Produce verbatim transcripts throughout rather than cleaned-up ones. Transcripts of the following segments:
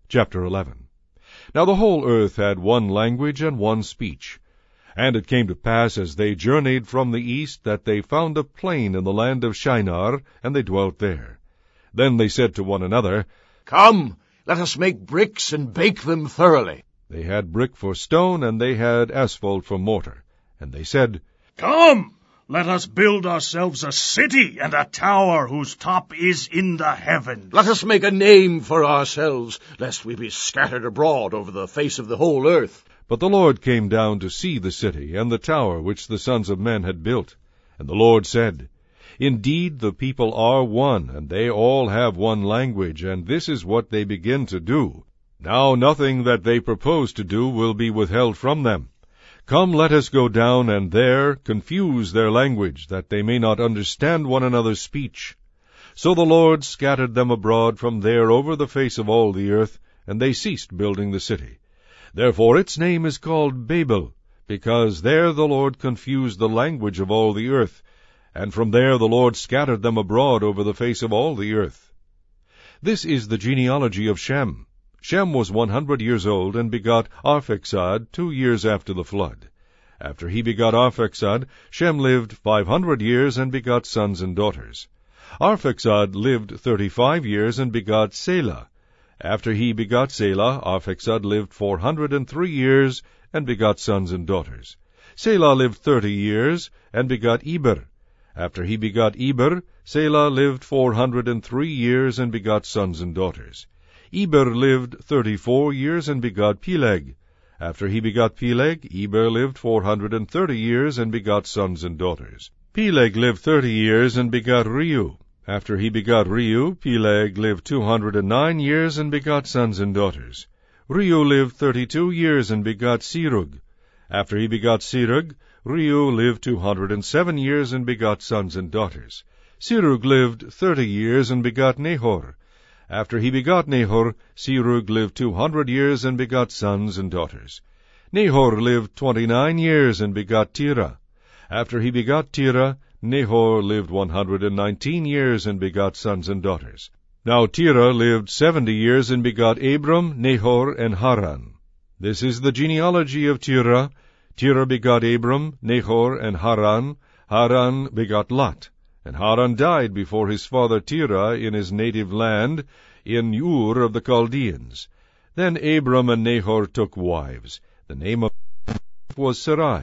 Chapter eleven. Now the whole earth had one language and one speech. And it came to pass, as they journeyed from the east, that they found a plain in the land of Shinar, and they dwelt there. Then they said to one another, Come, let us make bricks and bake them thoroughly. They had brick for stone, and they had asphalt for mortar. And they said, Come, let us build ourselves a city and a tower whose top is in the heavens. Let us make a name for ourselves, lest we be scattered abroad over the face of the whole earth. But the Lord came down to see the city and the tower which the sons of men had built. And the Lord said, Indeed, the people are one, and they all have one language, and this is what they begin to do. Now nothing that they propose to do will be withheld from them. Come, let us go down, and there confuse their language, that they may not understand one another's speech. So the Lord scattered them abroad from there over the face of all the earth, and they ceased building the city. Therefore its name is called Babel, because there the Lord confused the language of all the earth, and from there the Lord scattered them abroad over the face of all the earth. This is the genealogy of Shem. Shem was one hundred years old, and begot Arphaxad two years after the flood. After he begot Arphaxad, Shem lived five hundred years, and begot sons and daughters. Arphaxad lived thirty-five years, and begot Selah. After he begot Selah, Arphaxad lived four hundred and three years, and begot sons and daughters. Selah lived thirty years, and begot Eber. After he begot Eber, Selah lived four hundred and three years, and begot sons and daughters. Eber lived thirty-four years, and begot Peleg. After he begot Peleg, Eber lived four hundred and thirty years, and begot sons and daughters. Peleg lived thirty years, and begot Reu. After he begot Reu, Peleg lived two hundred and nine years, and begot sons and daughters. Reu lived thirty-two years, and begot Serug. After he begot Serug, Reu lived two hundred and seven years, and begot sons and daughters. Serug lived thirty years, and begot Nahor. After he begot Nahor, Serug lived two hundred years, and begot sons and daughters. Nahor lived twenty-nine years, and begot Terah. After he begot Terah, Nahor lived one hundred and nineteen years, and begot sons and daughters. Now Terah lived seventy years, and begot Abram, Nahor, and Haran. This is the genealogy of Terah. Terah begot Abram, Nahor, and Haran. Haran begot Lot. And Haran died before his father Terah in his native land, in Ur of the Chaldeans. Then Abram and Nahor took wives. The name of her was Sarai.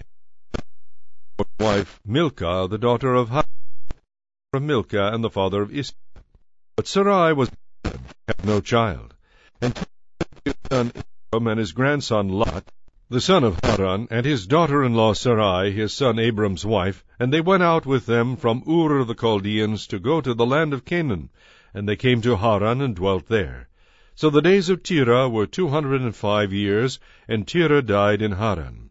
His wife Milcah, the daughter of Haran, of Milcah, and the father of Iscah. But Sarai was barren, had no child. And his son Abram and his grandson Lot, the son of Haran, and his daughter-in-law Sarai, his son Abram's wife, and they went out with them from Ur of the Chaldeans to go to the land of Canaan, and they came to Haran and dwelt there. So the days of Terah were two hundred and five years, and Terah died in Haran.